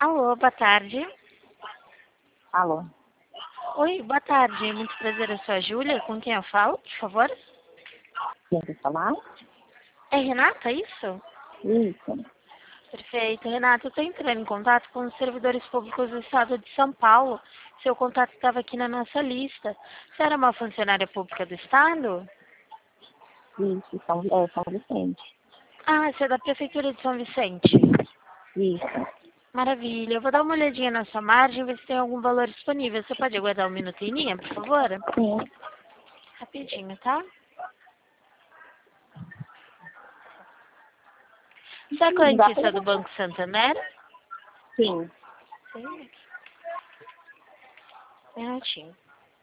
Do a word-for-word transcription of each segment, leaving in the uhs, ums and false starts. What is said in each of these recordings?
Alô, boa tarde. Alô? Oi, boa tarde. Muito prazer, eu sou a Júlia. Com quem eu falo, por favor? Quem quer falar? É Renata, é isso? Isso. Perfeito. Renata, eu estou entrando em contato com os servidores públicos do estado de São Paulo. Seu contato estava aqui na nossa lista. Você era uma funcionária pública do estado? Isso, São, é, São Vicente. Ah, você é da Prefeitura de São Vicente. Isso. Maravilha. Eu vou dar uma olhadinha na sua margem, ver se tem algum valor disponível. Você pode aguardar um minuto em linha, por favor? Sim. Rapidinho, tá? Você é Não dá correntista pra... do Banco Santander? Sim. Sim. Um minutinho.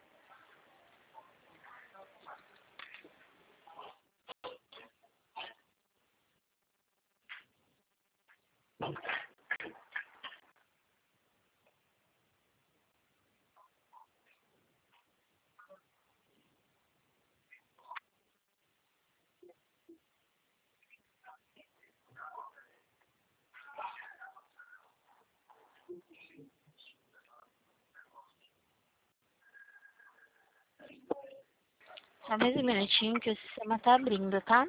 Só mais um minutinho que o sistema tá abrindo, tá?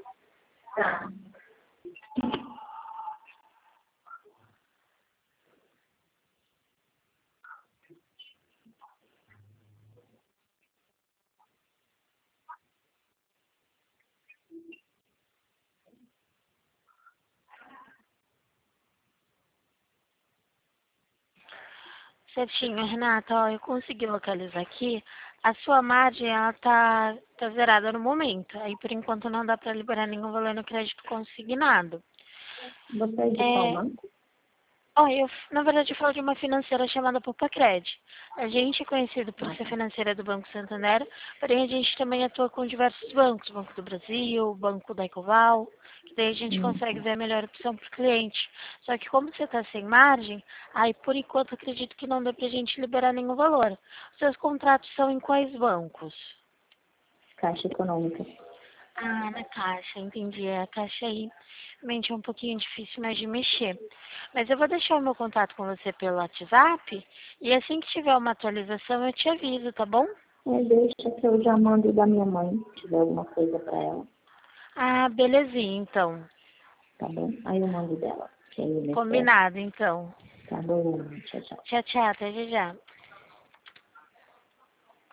Certinho, Renata, ó, eu consegui localizar aqui. A sua margem, ela tá, tá zerada no momento. Aí, por enquanto, não dá para liberar nenhum valor no crédito consignado. Você é de qual É, banco? ó, eu, na verdade, eu falo de uma financeira chamada Popacred. A gente é conhecido por Ah, ser tá. financeira do Banco Santander, porém a gente também atua com diversos bancos, Banco do Brasil, Banco da Ecoval, que daí a gente Hum, consegue tá. ver a melhor opção para o cliente. Só que como você está sem margem, aí por enquanto acredito que não dá para a gente liberar nenhum valor. Seus contratos são em quais bancos? Caixa Econômica. Ah, na caixa, entendi. A caixa aí realmente é um pouquinho difícil mais de mexer. Mas eu vou deixar o meu contato com você pelo WhatsApp e assim que tiver uma atualização eu te aviso, tá bom? É, deixa que eu já mando da minha mãe, se tiver alguma coisa pra ela. Ah, belezinha, então. Tá bom? Aí eu mando dela. Que aí eu me espero. Combinado, então. Tá bom. Tchau, tchau. Tchau, tchau, até já. já.